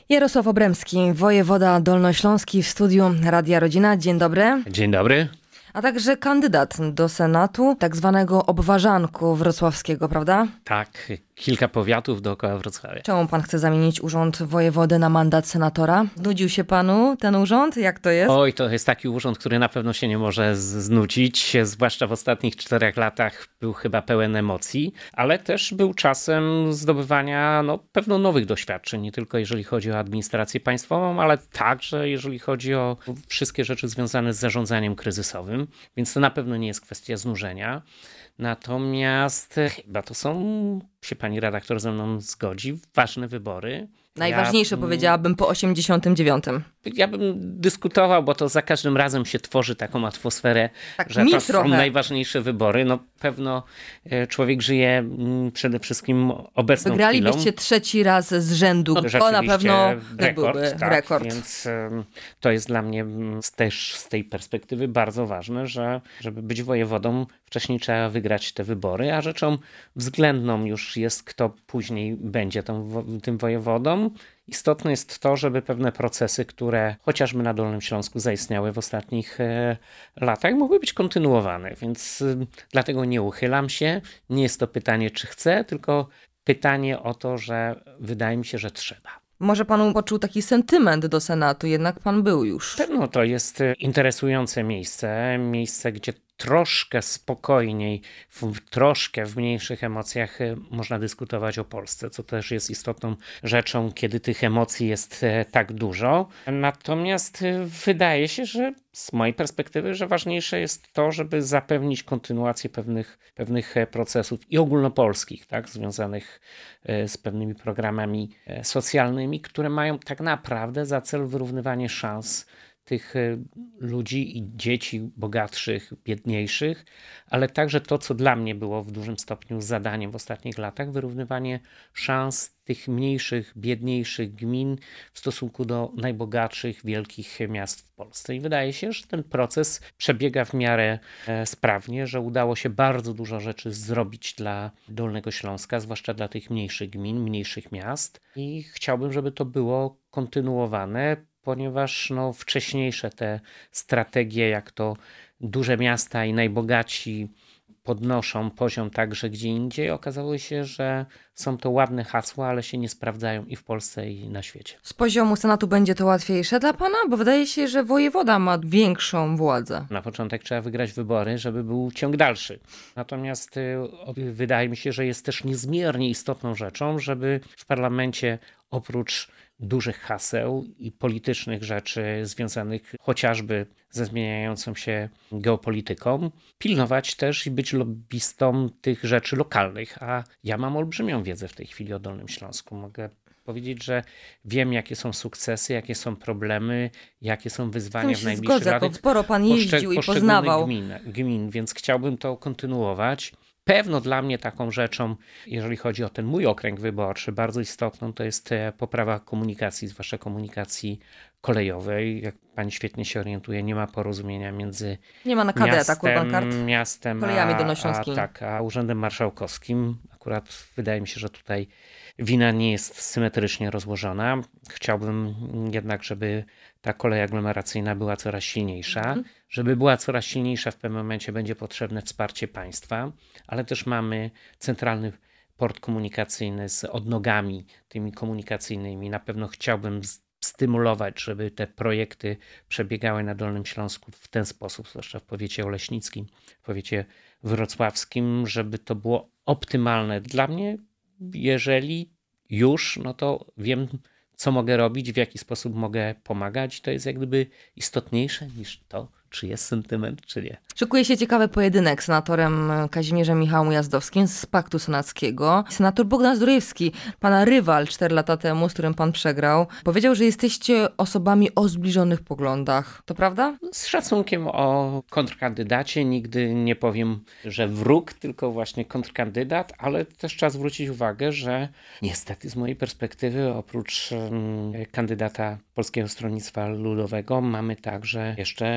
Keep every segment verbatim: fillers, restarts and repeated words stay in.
Jarosław Obremski, wojewoda dolnośląski w studiu Radia Rodzina. Dzień dobry. Dzień dobry. A także kandydat do Senatu, tak zwanego obwarzanku wrocławskiego, prawda? Tak, kilka powiatów dookoła Wrocławia. Czemu pan chce zamienić urząd wojewody na mandat senatora? Nudził się panu ten urząd? Jak to jest? Oj, to jest taki urząd, który na pewno się nie może z- znudzić, zwłaszcza w ostatnich czterech latach był chyba pełen emocji, ale też był czasem zdobywania no, pewno nowych doświadczeń, nie tylko jeżeli chodzi o administrację państwową, ale także jeżeli chodzi o wszystkie rzeczy związane z zarządzaniem kryzysowym, więc to na pewno nie jest kwestia znużenia. Natomiast chyba to są, się pani redaktor ze mną zgodzi, ważne wybory. Najważniejsze, ja, powiedziałabym, po osiemdziesiątym dziewiątym. Ja bym dyskutował, bo to za każdym razem się tworzy taką atmosferę, Tak, że mi to trochę. są najważniejsze wybory. No pewno e, człowiek żyje mm, przede wszystkim obecną chwilą. Wygralibyście trzeci raz z rzędu. No, To na pewno rekord, byłby tak, rekord. Więc um, to jest dla mnie mm, też z tej perspektywy bardzo ważne, że żeby być wojewodą, wcześniej trzeba wygrać te wybory, a rzeczą względną już jest, kto później będzie tą, tym wojewodą. Istotne jest to, żeby pewne procesy, które chociażby na Dolnym Śląsku zaistniały w ostatnich e, latach, mogły być kontynuowane, więc e, dlatego nie uchylam się. Nie jest to pytanie, czy chcę, tylko pytanie o to, że wydaje mi się, że trzeba. Może pan poczuł taki sentyment do Senatu, jednak pan był już. Pewno to jest interesujące miejsce, miejsce, gdzie troszkę spokojniej, w, troszkę w mniejszych emocjach można dyskutować o Polsce, co też jest istotną rzeczą, kiedy tych emocji jest tak dużo. Natomiast wydaje się, że z mojej perspektywy, że ważniejsze jest to, żeby zapewnić kontynuację pewnych, pewnych procesów i ogólnopolskich, tak, związanych z pewnymi programami socjalnymi, które mają tak naprawdę za cel wyrównywanie szans tych ludzi i dzieci bogatszych, biedniejszych, ale także to, co dla mnie było w dużym stopniu zadaniem w ostatnich latach, wyrównywanie szans tych mniejszych, biedniejszych gmin w stosunku do najbogatszych, wielkich miast w Polsce. I wydaje się, że ten proces przebiega w miarę sprawnie, że udało się bardzo dużo rzeczy zrobić dla Dolnego Śląska, zwłaszcza dla tych mniejszych gmin, mniejszych miast. I chciałbym, żeby to było kontynuowane, ponieważ no, wcześniejsze te strategie, jak to duże miasta i najbogaci podnoszą poziom także gdzie indziej, okazało się, że są to ładne hasła, ale się nie sprawdzają i w Polsce, i na świecie. Z poziomu Senatu będzie to łatwiejsze dla pana? Bo wydaje się, że wojewoda ma większą władzę. Na początek trzeba wygrać wybory, żeby był ciąg dalszy. Natomiast y, wydaje mi się, że jest też niezmiernie istotną rzeczą, żeby w parlamencie oprócz dużych haseł i politycznych rzeczy związanych chociażby ze zmieniającą się geopolityką, pilnować też i być lobbystą tych rzeczy lokalnych. A ja mam olbrzymią wiedzę w tej chwili o Dolnym Śląsku. Mogę powiedzieć, że wiem, jakie są sukcesy, jakie są problemy, jakie są wyzwania w najbliższych zgodzę, latach. Sporo pan jeździł i poznawał. Gmin, gmin, więc chciałbym to kontynuować. Pewno dla mnie taką rzeczą, jeżeli chodzi o ten mój okręg wyborczy, bardzo istotną to jest poprawa komunikacji, zwłaszcza komunikacji kolejowej. Jak pani świetnie się orientuje, nie ma porozumienia między nie ma na K D, tak, miastem, miastem kolejami a, dolnośląskimi. a, tak, a Urzędem Marszałkowskim. Akurat wydaje mi się, że tutaj wina nie jest symetrycznie rozłożona. Chciałbym jednak, żeby ta kolej aglomeracyjna była coraz silniejsza. Mhm. Żeby była coraz silniejsza, w pewnym momencie będzie potrzebne wsparcie państwa, ale też mamy centralny port komunikacyjny z odnogami tymi komunikacyjnymi. Na pewno chciałbym stymulować, żeby te projekty przebiegały na Dolnym Śląsku w ten sposób, zwłaszcza w powiecie oleśnickim, w powiecie wrocławskim, żeby to było optymalne dla mnie. Jeżeli już, no to wiem, co mogę robić, w jaki sposób mogę pomagać. To jest jak gdyby istotniejsze niż to, czy jest sentyment, czy nie. Szykuje się ciekawy pojedynek z senatorem Kazimierzem Michałem Ujazdowskim z Paktu Senackiego. Senator Bogdan Zdrójewski, pana rywal cztery lata temu, z którym pan przegrał, powiedział, że jesteście osobami o zbliżonych poglądach. To prawda? Z szacunkiem o kontrkandydacie nigdy nie powiem, że wróg, tylko właśnie kontrkandydat, ale też trzeba zwrócić uwagę, że niestety z mojej perspektywy oprócz um, kandydata Polskiego Stronnictwa Ludowego mamy także jeszcze kontrkandydata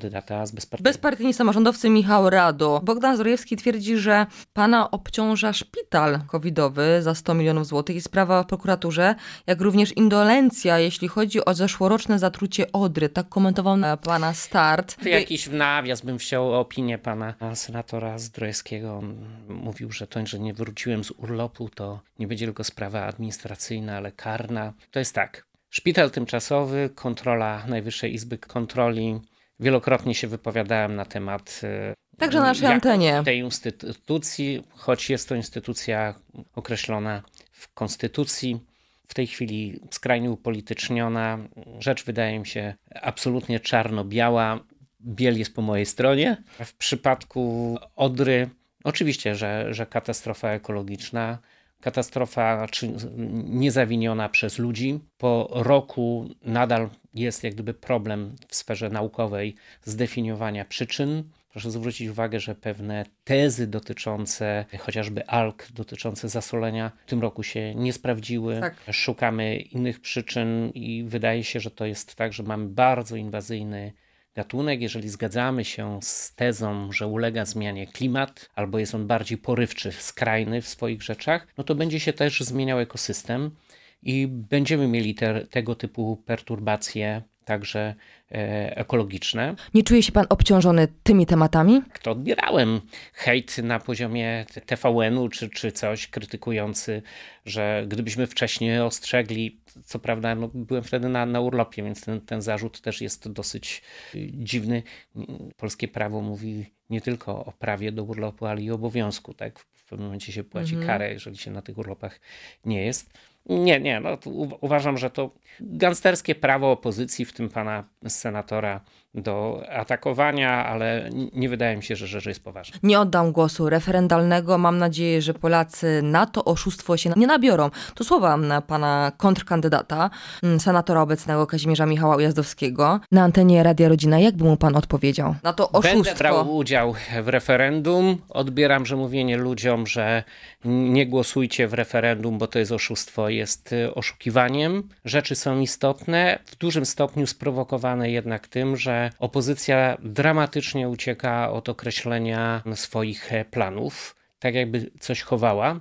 kandydata z bezpartyjnym. Bezpartyjni samorządowcy Michał Rado. Bogdan Zdrojewski twierdzi, że pana obciąża szpital covidowy za sto milionów złotych i sprawa w prokuraturze, jak również indolencja, jeśli chodzi o zeszłoroczne zatrucie Odry. Tak komentował na pana Start. To jakiś nawias bym chciał o opinię pana senatora Zdrojewskiego. On mówił, że to, że nie wróciłem z urlopu, to nie będzie tylko sprawa administracyjna, ale karna. To jest tak. Szpital tymczasowy, kontrola Najwyższej Izby Kontroli. Wielokrotnie się wypowiadałem na temat Także na naszej antenie tej instytucji, choć jest to instytucja określona w Konstytucji. W tej chwili skrajnie upolityczniona. Rzecz wydaje mi się absolutnie czarno-biała. Biel jest po mojej stronie. W przypadku Odry oczywiście, że, że katastrofa ekologiczna, katastrofa czy niezawiniona przez ludzi. Po roku nadal jest jak gdyby problem w sferze naukowej zdefiniowania przyczyn. Proszę zwrócić uwagę, że pewne tezy dotyczące chociażby alg, dotyczące zasolenia w tym roku się nie sprawdziły. Tak. Szukamy innych przyczyn i wydaje się, że to jest tak, że mamy bardzo inwazyjny gatunek. Jeżeli zgadzamy się z tezą, że ulega zmianie klimat, albo jest on bardziej porywczy, skrajny w swoich rzeczach, no to będzie się też zmieniał ekosystem i będziemy mieli te, tego typu perturbacje, także e, ekologiczne. Nie czuje się pan obciążony tymi tematami? To odbierałem hejt na poziomie T V N-u czy, czy coś krytykujący, że gdybyśmy wcześniej ostrzegli, co prawda no, byłem wtedy na, na urlopie, więc ten, ten zarzut też jest dosyć dziwny. Polskie prawo mówi nie tylko o prawie do urlopu, ale i obowiązku. Tak? W pewnym momencie się płaci Mhm. karę, jeżeli się na tych urlopach nie jest. Nie, nie, no u- uważam, że to gangsterskie prawo opozycji, w tym pana senatora, do atakowania, ale nie wydaje mi się, że rzecz jest poważna. Nie oddam głosu referendalnego. Mam nadzieję, że Polacy na to oszustwo się nie nabiorą. To słowa na pana kontrkandydata, senatora obecnego Kazimierza Michała Ujazdowskiego. Na antenie Radia Rodzina, jak by mu pan odpowiedział na to oszustwo? Będę brał udział w referendum. Odbieram, że mówienie ludziom, że nie głosujcie w referendum, bo to jest oszustwo, jest oszukiwaniem. Rzeczy są istotne, w dużym stopniu sprowokowane jednak tym, że opozycja dramatycznie ucieka od określenia swoich planów, tak jakby coś chowała.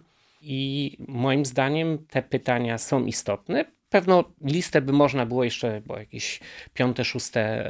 I moim zdaniem te pytania są istotne. Pewną listę by można było jeszcze, bo jakieś piąte, szóste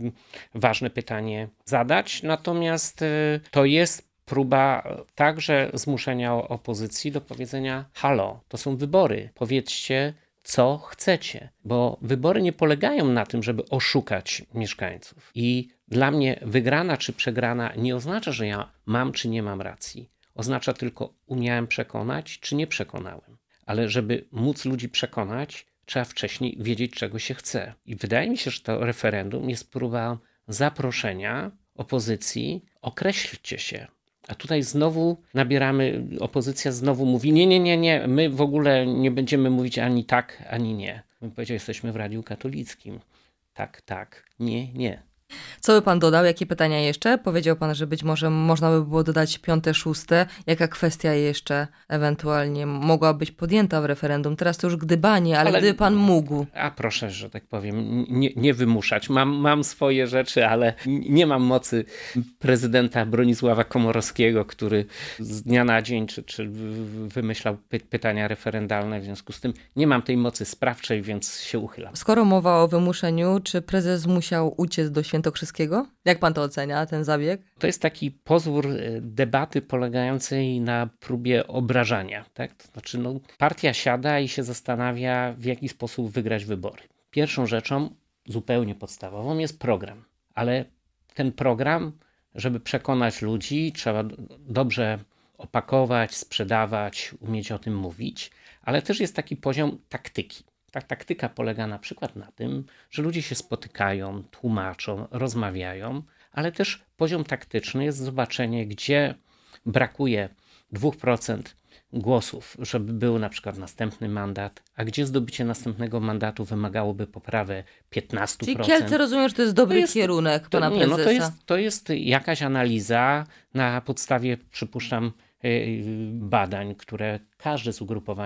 ważne pytanie zadać. Natomiast to jest próba także zmuszenia opozycji do powiedzenia: halo, to są wybory, powiedzcie, co chcecie, bo wybory nie polegają na tym, żeby oszukać mieszkańców. I dla mnie wygrana czy przegrana nie oznacza, że ja mam czy nie mam racji. Oznacza tylko, umiałem przekonać czy nie przekonałem. Ale żeby móc ludzi przekonać, trzeba wcześniej wiedzieć, czego się chce. I wydaje mi się, że to referendum jest próbą zaproszenia opozycji: określcie się. A tutaj znowu nabieramy, opozycja znowu mówi: nie, nie, nie, nie, my w ogóle nie będziemy mówić ani tak, ani nie. Bym powiedział, jesteśmy w Radiu Katolickim. Tak, tak, nie, nie. Co by pan dodał? Jakie pytania jeszcze? Powiedział pan, że być może można by było dodać piąte, szóste. Jaka kwestia jeszcze ewentualnie mogła być podjęta w referendum? Teraz to już gdybanie, ale, ale gdyby pan mógł. A proszę, że tak powiem, nie, nie wymuszać. Mam, mam swoje rzeczy, ale nie mam mocy prezydenta Bronisława Komorowskiego, który z dnia na dzień czy, czy wymyślał py- pytania referendalne. W związku z tym nie mam tej mocy sprawczej, więc się uchylam. Skoro mowa o wymuszeniu, czy prezes musiał uciec do Świętokrzyskiego? Jak pan to ocenia, ten zabieg? To jest taki pozór debaty polegającej na próbie obrażania. Tak? To znaczy, no, partia siada i się zastanawia, w jaki sposób wygrać wybory. Pierwszą rzeczą, zupełnie podstawową, jest program. Ale ten program, żeby przekonać ludzi, trzeba dobrze opakować, sprzedawać, umieć o tym mówić, ale też jest taki poziom taktyki. Ta taktyka polega na przykład na tym, że ludzie się spotykają, tłumaczą, rozmawiają, ale też poziom taktyczny jest zobaczenie, gdzie brakuje dwóch procent głosów, żeby był na przykład następny mandat, a gdzie zdobycie następnego mandatu wymagałoby poprawy piętnaście procent. Czyli Kielce, rozumiem, że to jest dobry to jest, kierunek to, pana nie, prezesa. No to, jest, to jest jakaś analiza na podstawie, przypuszczam, badań, które każde z ugrupowań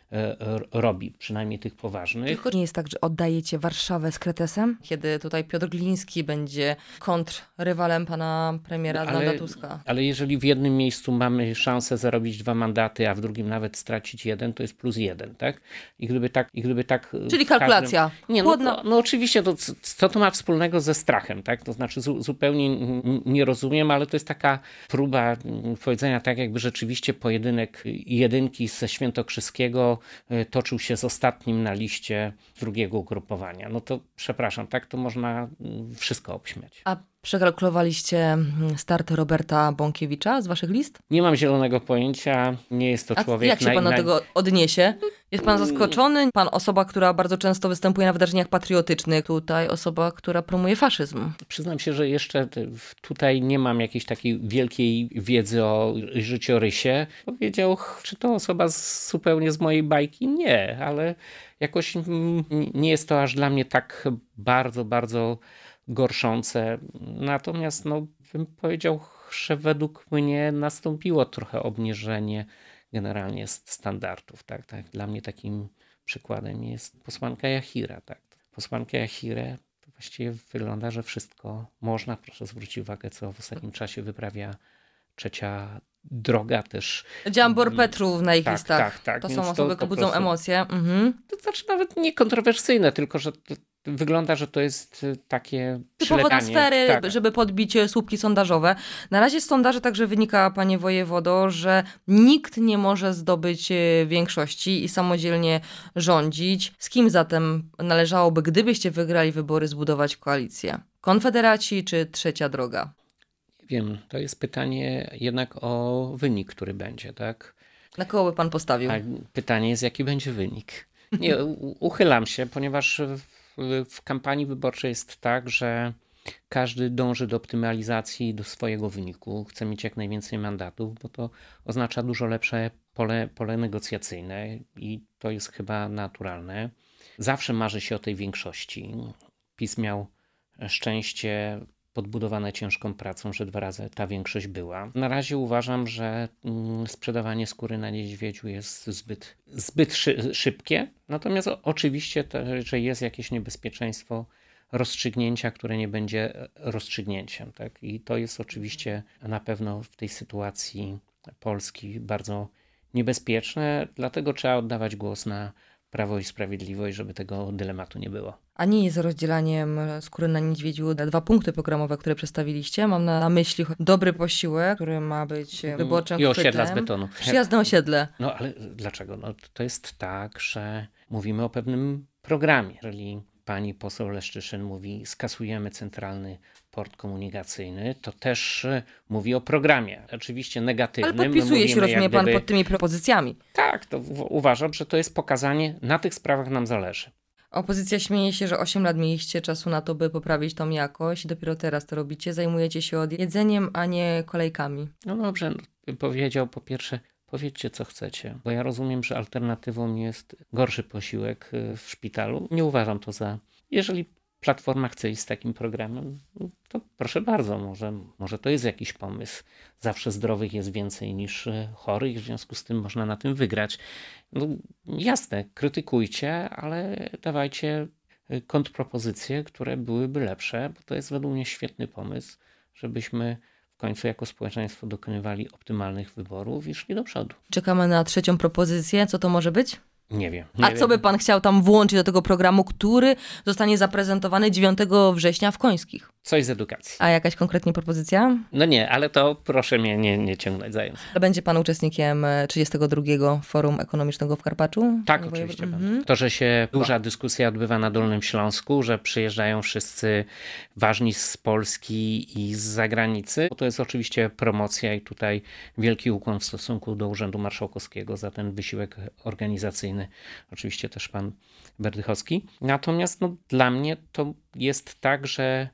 robi, przynajmniej tych poważnych. Tylko nie jest tak, że oddajecie Warszawę z kretesem, kiedy tutaj Piotr Gliński będzie kontrrywalem pana premiera ale, Donalda Tuska. Ale jeżeli w jednym miejscu mamy szansę zarobić dwa mandaty, a w drugim nawet stracić jeden, to jest plus jeden, tak? I gdyby tak... I gdyby tak Czyli kalkulacja. Każdym... Nie, no, no, no oczywiście, to, co to ma wspólnego ze strachem, tak? To znaczy zu, zupełnie nie rozumiem, ale to jest taka próba powiedzenia tak, jakby rzeczywiście pojedynek jedynki ze Świętokrzyskiego toczył się z ostatnim na liście drugiego ugrupowania. No to przepraszam, tak to można wszystko obśmiać. A przekalkulowaliście start Roberta Bąkiewicza z waszych list? Nie mam zielonego pojęcia, nie jest to A człowiek... jak się pan naj... do tego odniesie? Jest pan zaskoczony? Pan osoba, która bardzo często występuje na wydarzeniach patriotycznych. Tutaj osoba, która promuje faszyzm. Przyznam się, że jeszcze tutaj nie mam jakiejś takiej wielkiej wiedzy o życiorysie. Powiedział, czy to osoba z, zupełnie z mojej bajki? Nie, ale jakoś nie jest to aż dla mnie tak bardzo, bardzo gorszące. Natomiast no, bym powiedział, że według mnie nastąpiło trochę obniżenie generalnie standardów. Tak? Tak? Dla mnie takim przykładem jest posłanka Jachira. Tak? Posłanka Jachirę to właściwie wygląda, że wszystko można. Proszę zwrócić uwagę, co w ostatnim czasie wyprawia Trzecia Droga też. Dziambor Petrów na ich tak, listach. Tak, tak. To Więc są osoby, to, które to budzą prostu, emocje. Mhm. To znaczy nawet nie kontrowersyjne, tylko że to wygląda, że to jest takie typowo na przyleganie. sfery, tak. żeby podbić słupki sondażowe. Na razie z sondaży także wynika, panie wojewodo, że nikt nie może zdobyć większości i samodzielnie rządzić. Z kim zatem należałoby, gdybyście wygrali wybory, zbudować koalicję? Konfederaci czy Trzecia Droga? Wiem, to jest pytanie jednak o wynik, który będzie, tak? Na kogo by pan postawił? A pytanie jest, jaki będzie wynik. Nie, uchylam się, ponieważ w, w kampanii wyborczej jest tak, że każdy dąży do optymalizacji do swojego wyniku. Chce mieć jak najwięcej mandatów, bo to oznacza dużo lepsze pole, pole negocjacyjne i to jest chyba naturalne. Zawsze marzy się o tej większości. PiS miał szczęście podbudowane ciężką pracą, że dwa razy ta większość była. Na razie uważam, że sprzedawanie skóry na niedźwiedziu jest zbyt, zbyt szy- szybkie. Natomiast oczywiście, to, że jest jakieś niebezpieczeństwo rozstrzygnięcia, które nie będzie rozstrzygnięciem. Tak? I to jest oczywiście na pewno w tej sytuacji Polski bardzo niebezpieczne. Dlatego trzeba oddawać głos na Prawo i Sprawiedliwość, żeby tego dylematu nie było. A nie jest rozdzielaniem skóry na niedźwiedziu dwa punkty programowe, które przedstawiliście. Mam na myśli dobry posiłek, który ma być wyborczym I osiedla chwytem. z betonu. Przyjazne osiedle. No ale dlaczego? No, to jest tak, że mówimy o pewnym programie. Jeżeli pani poseł Leszczyszyn mówi, skasujemy centralny port komunikacyjny, to też mówi o programie. Oczywiście negatywnym. Ale podpisuje się, rozumie pan, gdyby... pod tymi propozycjami. Tak, to w- uważam, że to jest pokazanie, na tych sprawach nam zależy. Opozycja śmieje się, że osiem lat mieliście czasu na to, by poprawić tą jakość. Dopiero teraz to robicie. Zajmujecie się od jedzeniem, a nie kolejkami. No dobrze, no, bym powiedział po pierwsze, powiedzcie co chcecie, bo ja rozumiem, że alternatywą jest gorszy posiłek w szpitalu. Nie uważam to za... Jeżeli Platforma chce iść z takim programem, to proszę bardzo, może, może to jest jakiś pomysł. Zawsze zdrowych jest więcej niż chorych, w związku z tym można na tym wygrać. No, jasne, krytykujcie, ale dawajcie kontrpropozycje, które byłyby lepsze, bo to jest według mnie świetny pomysł, żebyśmy w końcu jako społeczeństwo dokonywali optymalnych wyborów i szli do przodu. Czekamy na trzecią propozycję. Co to może być? Nie wiem. Nie A wiem. co by pan chciał tam włączyć do tego programu, który zostanie zaprezentowany dziewiątego września w Końskich? Coś z edukacji. A jakaś konkretnie propozycja? No nie, ale to proszę mnie nie, nie ciągnąć za język. Będzie pan uczestnikiem trzydziestego drugiego Forum Ekonomicznego w Karpaczu? Tak, Panie oczywiście. wojewodo? będę. To, że się duża dyskusja odbywa na Dolnym Śląsku, że przyjeżdżają wszyscy ważni z Polski i z zagranicy, to jest oczywiście promocja i tutaj wielki ukłon w stosunku do Urzędu Marszałkowskiego za ten wysiłek organizacyjny. Oczywiście też pan Berdychowski. Natomiast no, dla mnie to jest tak, że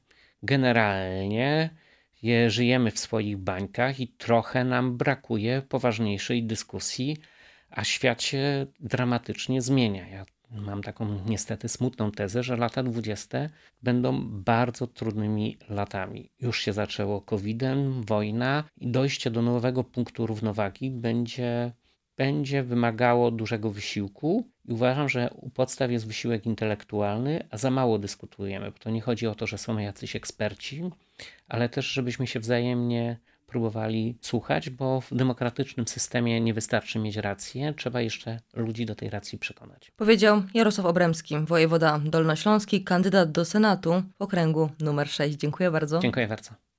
generalnie je, żyjemy w swoich bańkach i trochę nam brakuje poważniejszej dyskusji, a świat się dramatycznie zmienia. Ja mam taką niestety smutną tezę, że lata dwudzieste będą bardzo trudnymi latami. Już się zaczęło kowidem, wojna i dojście do nowego punktu równowagi będzie, będzie wymagało dużego wysiłku i uważam, że u podstaw jest wysiłek intelektualny, a za mało dyskutujemy, bo to nie chodzi o to, że są jacyś eksperci, ale też żebyśmy się wzajemnie próbowali słuchać, bo w demokratycznym systemie nie wystarczy mieć rację, trzeba jeszcze ludzi do tej racji przekonać. Powiedział Jarosław Obremski, wojewoda dolnośląski, kandydat do Senatu w okręgu numer sześć. Dziękuję bardzo. Dziękuję bardzo.